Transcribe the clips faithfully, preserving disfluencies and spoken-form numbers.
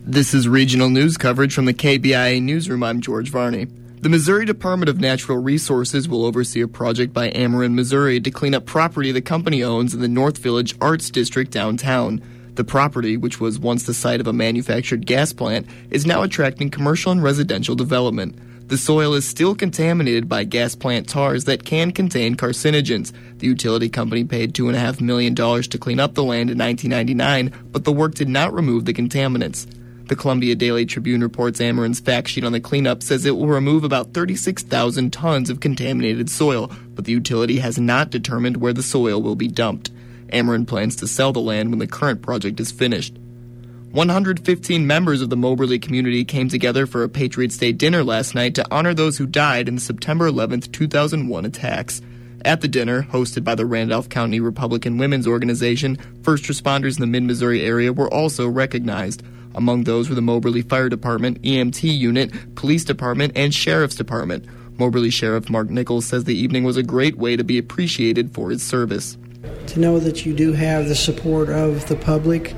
This is regional news coverage from the K B I A Newsroom. I'm George Varney. The Missouri Department of Natural Resources will oversee a project by Ameren, Missouri to clean up property the company owns in the North Village Arts District downtown. The property, which was once the site of a manufactured gas plant, is now attracting commercial and residential development. The soil is still contaminated by gas plant tars that can contain carcinogens. The utility company paid two point five million dollars to clean up the land in nineteen ninety-nine, but the work did not remove the contaminants. The Columbia Daily Tribune reports Ameren's fact sheet on the cleanup says it will remove about thirty-six thousand tons of contaminated soil, but the utility has not determined where the soil will be dumped. Ameren plans to sell the land when the current project is finished. one hundred fifteen members of the Moberly community came together for a Patriots Day dinner last night to honor those who died in the September eleventh, two thousand one attacks. At the dinner, hosted by the Randolph County Republican Women's Organization, first responders in the mid-Missouri area were also recognized. Among those were the Moberly Fire Department, E M T Unit, Police Department, and Sheriff's Department. Moberly Sheriff Mark Nichols says the evening was a great way to be appreciated for his service. To know that you do have the support of the public,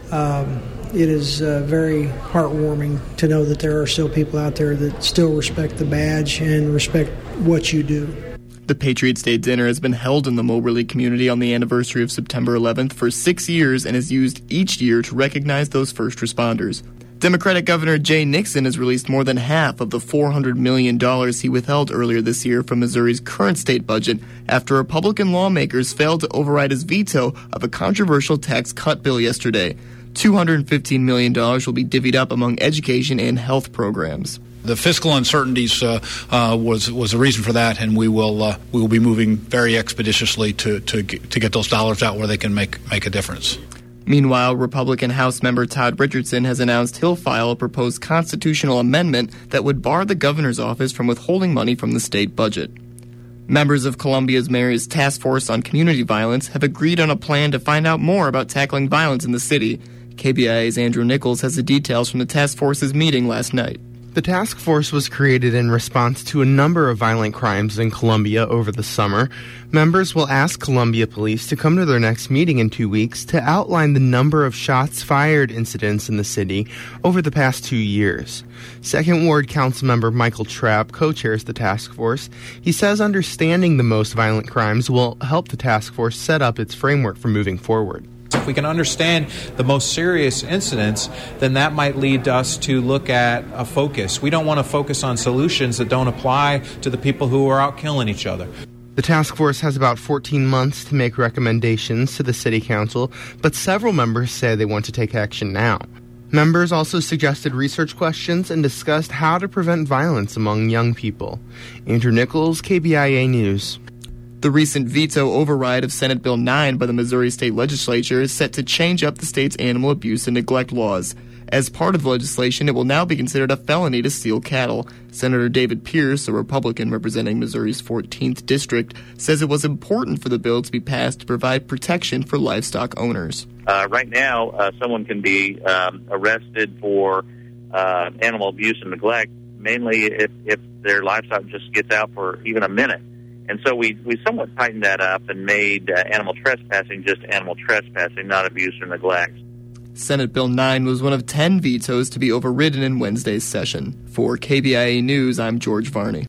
um, it is uh, very heartwarming to know that there are still people out there that still respect the badge and respect what you do. The Patriots Day dinner has been held in the Moberly community on the anniversary of September eleventh for six years and is used each year to recognize those first responders. Democratic Governor Jay Nixon has released more than half of the four hundred million dollars he withheld earlier this year from Missouri's current state budget after Republican lawmakers failed to override his veto of a controversial tax cut bill yesterday. two hundred fifteen million dollars will be divvied up among education and health programs. The fiscal uncertainties uh, uh, was was a reason for that, and we will uh, we will be moving very expeditiously to to get, to get those dollars out where they can make make a difference. Meanwhile, Republican House member Todd Richardson has announced he'll file a proposed constitutional amendment that would bar the governor's office from withholding money from the state budget. Members of Columbia's mayor's task force on community violence have agreed on a plan to find out more about tackling violence in the city. K B I A's Andrew Nichols has the details from the task force's meeting last night. The task force was created in response to a number of violent crimes in Columbia over the summer. Members will ask Columbia police to come to their next meeting in two weeks to outline the number of shots fired incidents in the city over the past two years. Second Ward Councilmember Michael Trapp co-chairs the task force. He says understanding the most violent crimes will help the task force set up its framework for moving forward. If we can understand the most serious incidents, then that might lead us to look at a focus. We don't want to focus on solutions that don't apply to the people who are out killing each other. The task force has about fourteen months to make recommendations to the city council, but several members say they want to take action now. Members also suggested research questions and discussed how to prevent violence among young people. Andrew Nichols, K B I A News. The recent veto override of Senate Bill nine by the Missouri State Legislature is set to change up the state's animal abuse and neglect laws. As part of the legislation, it will now be considered a felony to steal cattle. Senator David Pierce, a Republican representing Missouri's fourteenth District, says it was important for the bill to be passed to provide protection for livestock owners. Uh, right now, uh, someone can be um, arrested for uh, animal abuse and neglect, mainly if, if their livestock just gets out for even a minute. And so we, we somewhat tightened that up and made uh, animal trespassing just animal trespassing, not abuse or neglect. Senate Bill nine was one of ten vetoes to be overridden in Wednesday's session. For K B I A News, I'm George Varney.